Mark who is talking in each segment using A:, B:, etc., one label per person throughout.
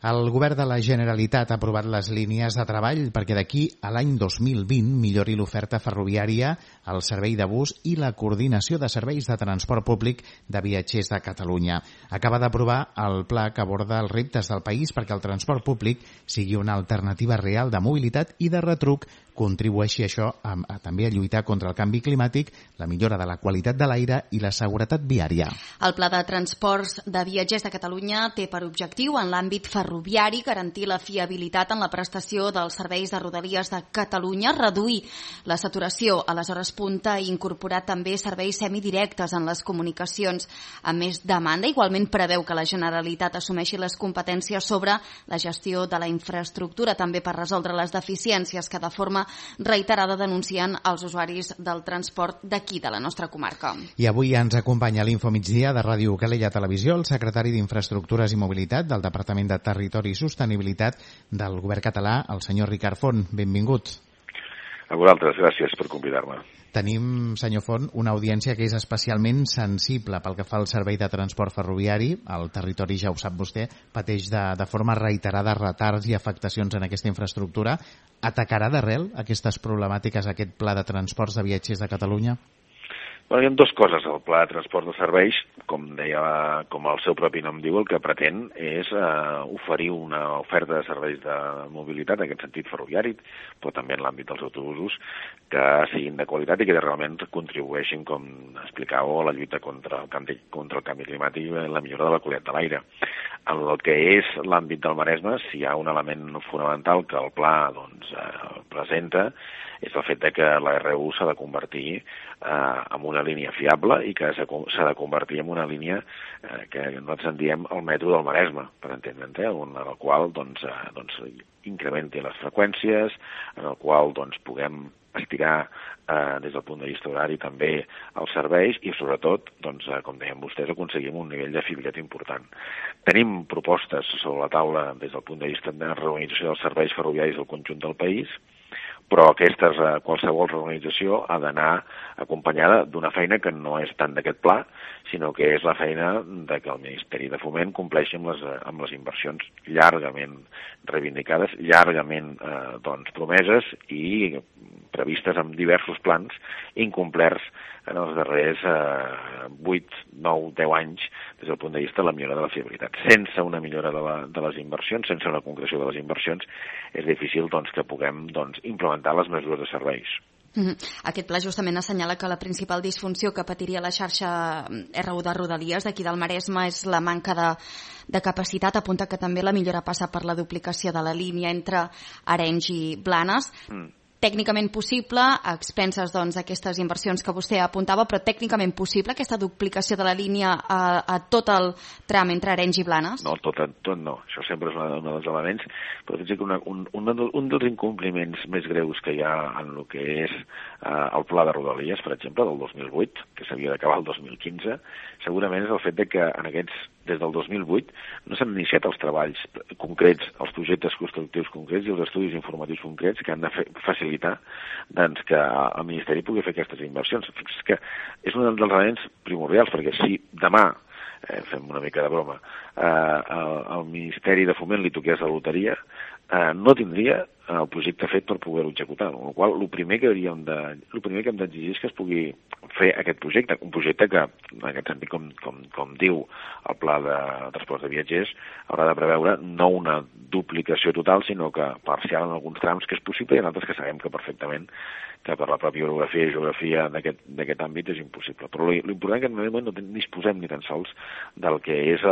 A: El govern de la Generalitat ha aprovat les línies de treball perquè d'aquí a l'any 2020 millori l'oferta ferroviària, el servei de bus i la coordinació de serveis de transport públic de viatgers de Catalunya. Acaba d'aprovar el pla que aborda els reptes del país perquè el transport públic sigui una alternativa real de mobilitat i de retruc contribueixi això també a lluitar contra el canvi climàtic, la millora de la qualitat de l'aire i la seguretat viària.
B: El Pla de Transports de Viatgers de Catalunya té per objectiu en l'àmbit ferroviari garantir la fiabilitat en la prestació dels serveis de Rodalies de Catalunya, reduir la saturació a les hores punta i incorporar també serveis semidirectes en les comunicacions amb més demanda. Igualment preveu que la Generalitat assumeixi les competències sobre la gestió de la infraestructura, també per resoldre les deficiències que de forma reiterada denuncien els usuaris del transport d'aquí, de la nostra comarca.
A: I avui ens acompanya a l'Info Migdia de Ràdio Calella Televisió el secretari d'Infraestructures i Mobilitat del Departament de Territori i Sostenibilitat del Govern català, el senyor Ricard Font. Benvingut.
C: A vosaltres, gràcies per convidar-me.
A: Tenim, senyor Font, una audiència que és especialment sensible pel que fa al servei de transport ferroviari. El territori, ja ho sap vostè, pateix de forma reiterada retards i afectacions en aquesta infraestructura. Atacarà d'arrel aquestes problemàtiques aquest pla de transports de viatgers de Catalunya?
C: Bueno, hi ha dues coses. El pla de transport de serveis, com deia, com el seu propi nom diu, el que pretén és oferir una oferta de serveis de mobilitat, en aquest sentit ferroviari, però també en l'àmbit dels autobusos, que siguin de qualitat i que realment contribueixin, com explicàveu, a la lluita contra el canvi climàtic i la millora de la qualitat de l'aire. En el que és l'àmbit del Maresme, si hi ha un element fonamental que el pla presenta, és el fet de que la R1 s'ha de convertir en una línia fiable i que s'ha de convertir en una línia que nosaltres en diem el metro del Maresme, per entendre'ns, en el qual incrementi les freqüències, en el qual puguem estirar des del punt de vista horari també els serveis i sobretot, com deien vostès, aconseguim un nivell de fiabilitat important. Tenim propostes sobre la taula des del punt de vista de reorganització dels serveis ferroviaris del conjunt del país, però qualsevol reorganització ha d'anar acompanyada d'una feina que no és tant d'aquest pla, sinó que és la feina de que el Ministeri de Foment compleixi amb les inversions llargament reivindicades, llargament promeses i previstes amb diversos plans incomplerts en els darrers 8, 9, 10 anys des del punt de vista de la millora de la fiabilitat. Sense una millora de les inversions, sense una concreció de les inversions, és difícil que puguem implementar les mesures de serveis.
B: Aquest pla justament assenyala que la principal disfunció que patiria la xarxa R1 de Rodalies d'aquí del Maresme és la manca de capacitat. Apunta que també la millora passa per la duplicació de la línia entre Arenys i Blanes. Tècnicament possible, a expenses d'aquestes inversions que vostè apuntava, però tècnicament possible aquesta duplicació de la línia a tot el tram entre Arenys i Blanes?
C: No, tot no. Això sempre és un dels elements, però fins i tot un dels incompliments més greus que hi ha en el que és el pla de Rodalies, per exemple, del 2008, que s'havia d'acabar el 2015, segurament és el fet que des del 2008 no s'han iniciat els treballs concrets, els projectes constructius concrets i els estudis informatius concrets que han de facilitar que el Ministeri pugui fer aquestes inversions. És que és un dels elements primordials, perquè si demà, fem una mica de broma, al Ministeri de Foment li toqués la loteria, no tindria el projecte fet per poder-ho executar. Amb la qual cosa, el primer que hem d'exigir és que es pugui fer aquest projecte, un projecte que, en aquest sentit, com diu el Pla de Transport de Viatgers, haurà de preveure no una duplicació total, sinó que parcial en alguns trams, que és possible, i en altres que sabem que perfectament que per la pròpia orografia i geografia d'aquest àmbit és impossible. Però l'important és que en aquest moment no disposem ni tan sols del que és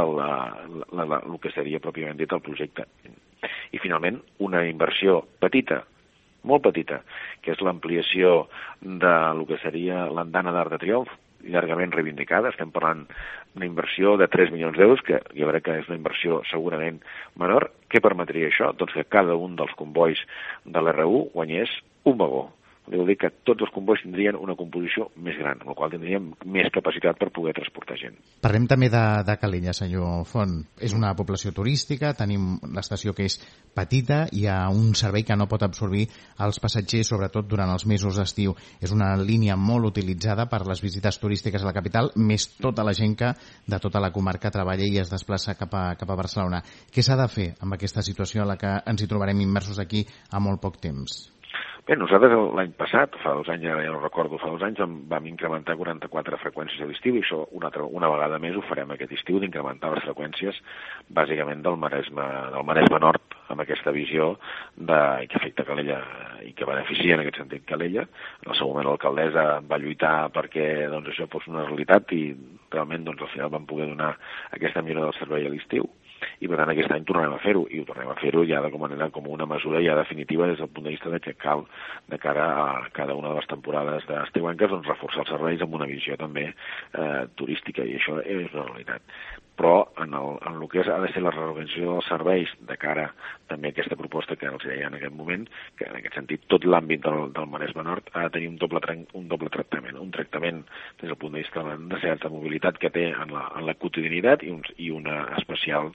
C: el que seria pròpiament dit el projecte. I finalment, una inversió petita, molt petita, que és l'ampliació del que seria l'andana d'Arc de Triomf, llargament reivindicada. Estem parlant d'una inversió de 3 milions d'euros, que jo crec que és una inversió segurament menor. Què permetria això? Doncs que cada un dels convois de l'R1 guanyés un vagó. vol dir que tots els combois tindrien una composició més gran, amb la qual tindríem més capacitat per poder transportar gent.
A: Parlem també de Calella, senyor Font. És una població turística, tenim l'estació que és petita, hi ha un servei que no pot absorbir els passatgers, sobretot durant els mesos d'estiu. És una línia molt utilitzada per les visites turístiques a la capital, més tota la gent que de tota la comarca treballa i es desplaça cap a Barcelona. Què s'ha de fer amb aquesta situació en la que ens hi trobarem immersos aquí a molt poc temps?
C: Bé, nosaltres l'any passat, fa 2 anys, ja no recordo, fa 2 anys vam incrementar 44 freqüències a l'estiu i això una vegada més ho farem aquest estiu, d'incrementar les freqüències bàsicament del Maresme Nord, amb aquesta visió que afecta Calella i que beneficia en aquest sentit Calella. En el seu moment l'alcaldessa va lluitar perquè doncs, això fos una realitat i realment doncs, al final vam poder donar aquesta millora del servei a l'estiu. I per tant aquest any tornarem a fer-ho, i ho tornarem a fer-ho ja com una mesura ja definitiva des del punt de vista de que cal, de cara a cada una de les temporades d'estiuenques, doncs reforçar els serveis amb una visió també turística, i això és una realitat. Però en el que ha de ser la reorganització dels serveis de cara també a aquesta proposta que els deia en aquest moment, que en aquest sentit tot l'àmbit del Maresme Nord ha de tenir un doble tractament, un tractament des del punt de vista de la necessitat de mobilitat que té en la quotidianitat i una especial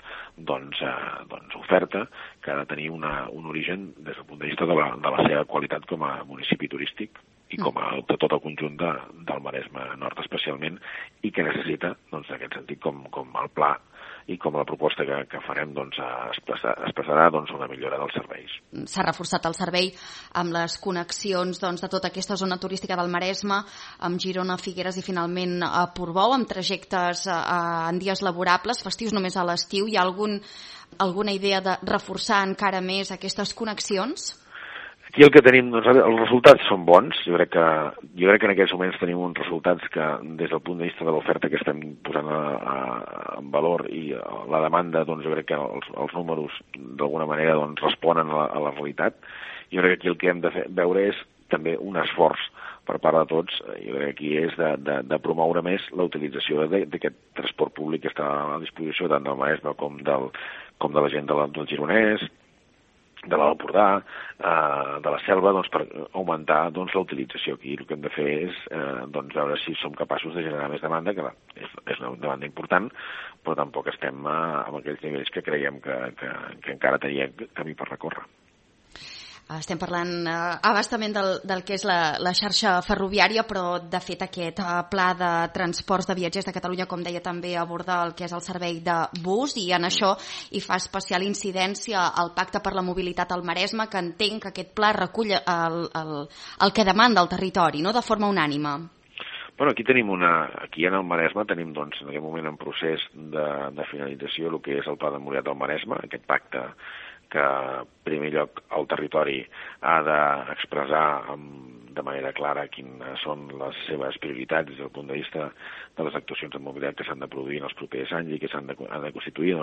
C: oferta que ha de tenir un origen des del punt de vista de la seva qualitat com a municipi turístic i com de tot el conjunt del Maresme Nord especialment, i que necessita, doncs, en aquest sentit, com el pla i com la proposta que farem expressarà una millora dels serveis.
B: S'ha reforçat el servei amb les connexions de tota aquesta zona turística del Maresme, amb Girona, Figueres i finalment a Portbou, amb trajectes en dies laborables, festius només a l'estiu. Hi ha alguna idea de reforçar encara més aquestes connexions?
C: Aquí el que tenim, doncs, els resultats són bons. Jo crec que en aquests moments tenim uns resultats que, des del punt de vista de l'oferta que estem posant en valor i la demanda, doncs jo crec que els números d'alguna manera responen a la realitat. Jo crec que aquí el que hem de veure és també un esforç per part de tots. Jo crec que aquí és de promoure més la utilització d'aquest transport públic que està a disposició tant del Maresme com de la gent del Gironès, de l'Alt Empordà, de la Selva, per augmentar la utilització. Aquí el que hem de fer és veure si som capaços de generar més demanda, que és una demanda important, però tampoc estem a aquells nivells que creiem que encara tenia camí per recórrer.
B: Estem parlant abastament del que és la xarxa ferroviària, però de fet aquest pla de transports de viatgers de Catalunya, com deia, també aborda el que és el servei de bus, i en això hi fa especial incidència el Pacte per la Mobilitat al Maresme, que entenc que aquest pla recull el que demanda el territori, no?, de forma unànime.
C: Bueno, aquí en el Maresme tenim en aquest moment en procés de finalització el que és el Pla de Mobilitat del Maresme, aquest pacte que, en primer lloc, el territori ha d'expressar de manera clara quines són les seves prioritats des del punt de vista de les actuacions de mobilitat que s'han de produir en els propers anys i que s'han de constituir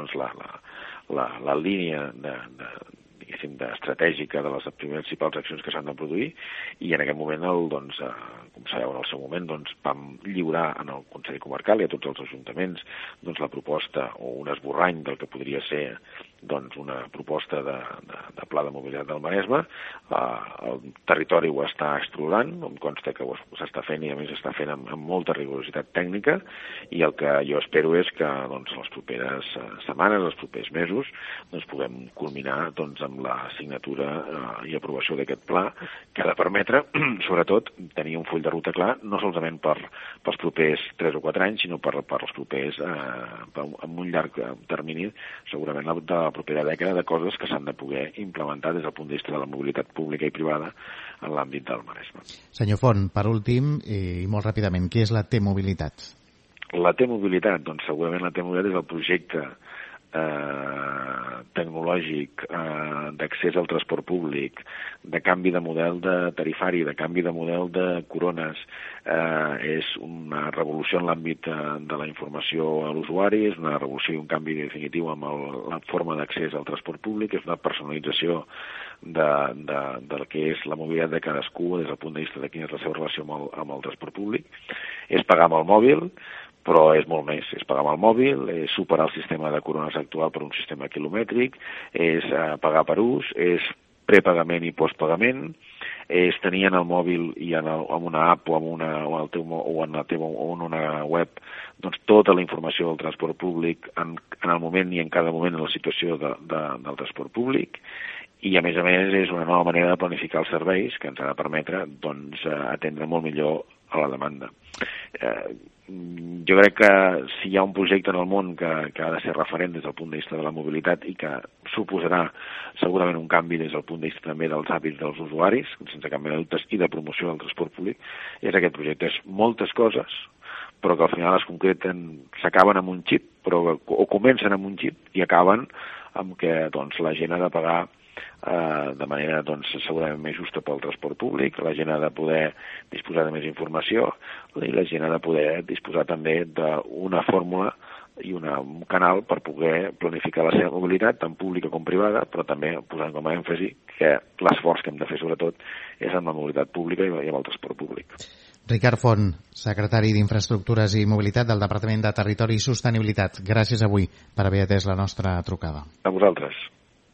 C: la línia estratègica de les principals accions que s'han de produir, i en aquest moment, com sabeu, en el seu moment vam lliurar en el Consell Comarcal i a tots els ajuntaments la proposta o un esborrany del que podria ser una proposta de pla de mobilitat del Maresme. El territori ho està explorant, em consta que ho s'està fent, i a més està fent amb molta rigorositat tècnica, i el que jo espero és que les properes setmanes, els propers mesos, puguem culminar amb la signatura i aprovació d'aquest pla, que ha de permetre, sobretot, tenir un full de ruta clar, no solament pels propers 3 o 4 anys, sinó per els propers, amb un llarg termini, segurament de la propera dècada, de coses que s'han de poder implementar des del punt de vista de la mobilitat pública i privada en l'àmbit del Maresme.
A: Senyor Font, per últim, i molt ràpidament, què és la T-Mobilitat?
C: La T-Mobilitat, segurament la T-Mobilitat és el projecte tecnològic d'accés al transport públic, de canvi de model de tarifari, de canvi de model de corones. És una revolució en l'àmbit de la informació a l'usuari, és una revolució i un canvi definitiu amb la forma d'accés al transport públic, és una personalització del que és la mobilitat de cadascú des del punt de vista de quina és la seva relació amb el transport públic. És pagar amb el mòbil, però és molt més. És pagar amb el mòbil, és superar el sistema de corones actual per un sistema quilomètric, és pagar per ús, és prepagament i postpagament, és tenir en el mòbil i en una app o en una web doncs, tota la informació del transport públic en el moment i en cada moment en la situació del transport públic, i a més és una nova manera de planificar els serveis que ens ha de permetre doncs, atendre molt millor a la demanda. Jo crec que si hi ha un projecte en el món que ha de ser referent des del punt de vista de la mobilitat i que suposarà segurament un canvi des del punt de vista també dels hàbits dels usuaris, sense cap mena de dubtes, i de promoció del transport públic, és aquest projecte. És moltes coses, però que al final es concreten, s'acaben amb un xip, o comencen amb un xip i acaben amb que doncs, la gent ha de pagar de manera doncs, segurament més justa pel transport públic, la gent ha de poder disposar de més informació i la gent ha de poder disposar també d'una fórmula i un canal per poder planificar la seva mobilitat, tant pública com privada, però també posant com a èmfasi que l'esforç que hem de fer sobretot és amb la mobilitat pública i amb el transport públic.
A: Ricard Font, secretari d'Infraestructures i Mobilitat del Departament de Territori i Sostenibilitat. Gràcies avui per haver atès la nostra trucada.
C: A vosaltres.